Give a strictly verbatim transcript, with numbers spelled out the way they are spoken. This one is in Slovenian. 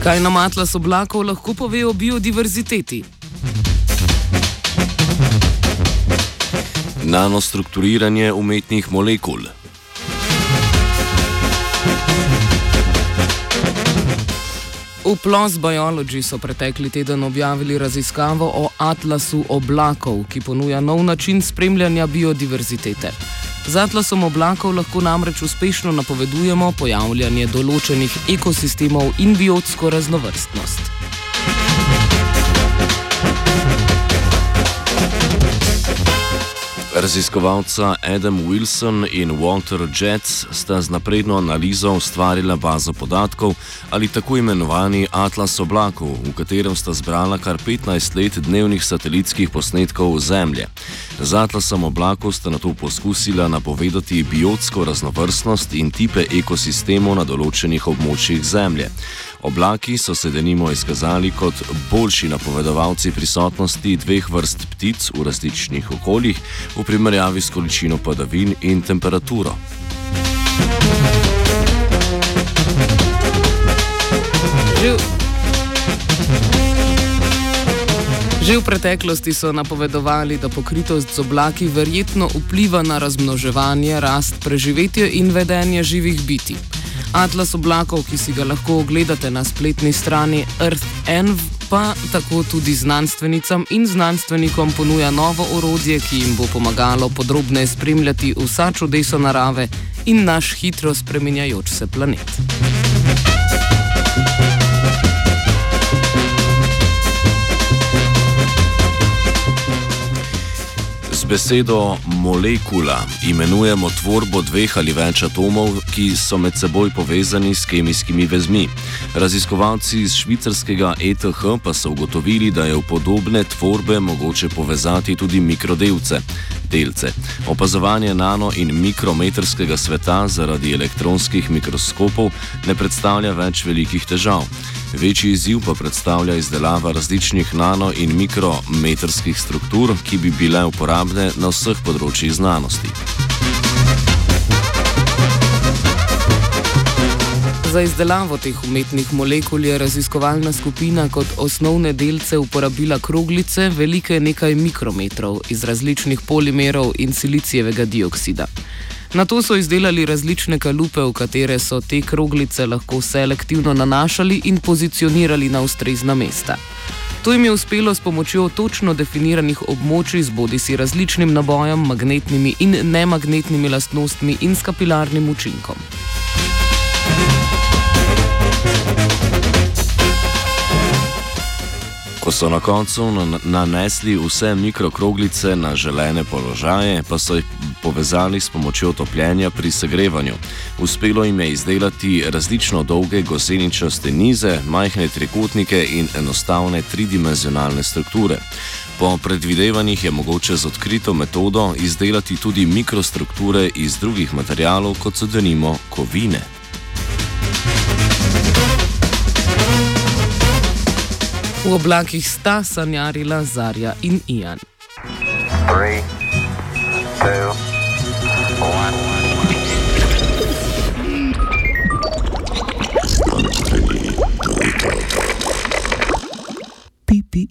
Kaj nam atlas oblakov lahko pove o biodiverziteti? Nanostrukturiranje umetnih molekul. V PLOS Biology so pretekli teden objavili raziskavo o atlasu oblakov, ki ponuja nov način spremljanja biodiverzitete. Z atlasom oblakov lahko namreč uspešno napovedujemo pojavljanje določenih ekosistemov in biotsko raznovrstnost. Raziskovalca Adam Wilson in Walter Jets sta z napredno analizo ustvarila bazo podatkov ali tako imenovani atlas oblakov, v katerem sta zbrala kar petnajst let dnevnih satelitskih posnetkov Zemlje. Z atlasom oblakov sta nato poskusila napovedati biotsko raznovrstnost in tipe ekosistemov na določenih območjih Zemlje. Oblaki so se denimo izkazali kot boljši napovedovalci prisotnosti dveh vrst ptic v različnih okoljih v primerjavi s količino padavin in temperaturo. Že v, Že v preteklosti so napovedovali, da pokritost z oblaki verjetno vpliva na razmnoževanje, rast, preživetje in vedenje živih bitij. Atlas oblakov, ki si ga lahko ogledate na spletni strani Earth Env, pa tako tudi znanstvenicam in znanstvenikom ponuja novo orodje, ki jim bo pomagalo podrobneje spremljati vsa čudesa narave in naš hitro spreminjajoč se planet. Besedo molekula imenujemo tvorbo dveh ali več atomov, ki so med seboj povezani s kemijskimi vezmi. Raziskovalci iz švicarskega E T H pa so ugotovili, da je v podobne tvorbe mogoče povezati tudi mikrodelce. Delce. Opazovanje nano- in mikrometrskega sveta zaradi elektronskih mikroskopov ne predstavlja več velikih težav. Večji izziv pa predstavlja izdelava različnih nano- in mikrometrskih struktur, ki bi bile uporabne na vseh področjih znanosti. Za izdelavo teh umetnih molekul je raziskovalna skupina kot osnovne delce uporabila kroglice, velike nekaj mikrometrov, iz različnih polimerov in silicijevega dioksida. Nato so izdelali različne kalupe, v katere so te kroglice lahko selektivno nanašali in pozicionirali na ustrezna mesta. To jim je uspelo s pomočjo točno definiranih območij z bodisi različnim nabojem, magnetnimi in nemagnetnimi lastnostmi in s kapilarnim učinkom. Ko so na koncu nanesli vse mikrokroglice na želene položaje, pa so jih povezali s pomočjo topljenja pri segrevanju. Uspelo jim je izdelati različno dolge goseničaste nize, majhne trikotnike in enostavne tridimenzionalne strukture. Po predvidevanjih je mogoče z odkrito metodo izdelati tudi mikrostrukture iz drugih materialov, kot so denimo kovine. V oblakih sta sanjarila Zarja in Ian. Three, two, one.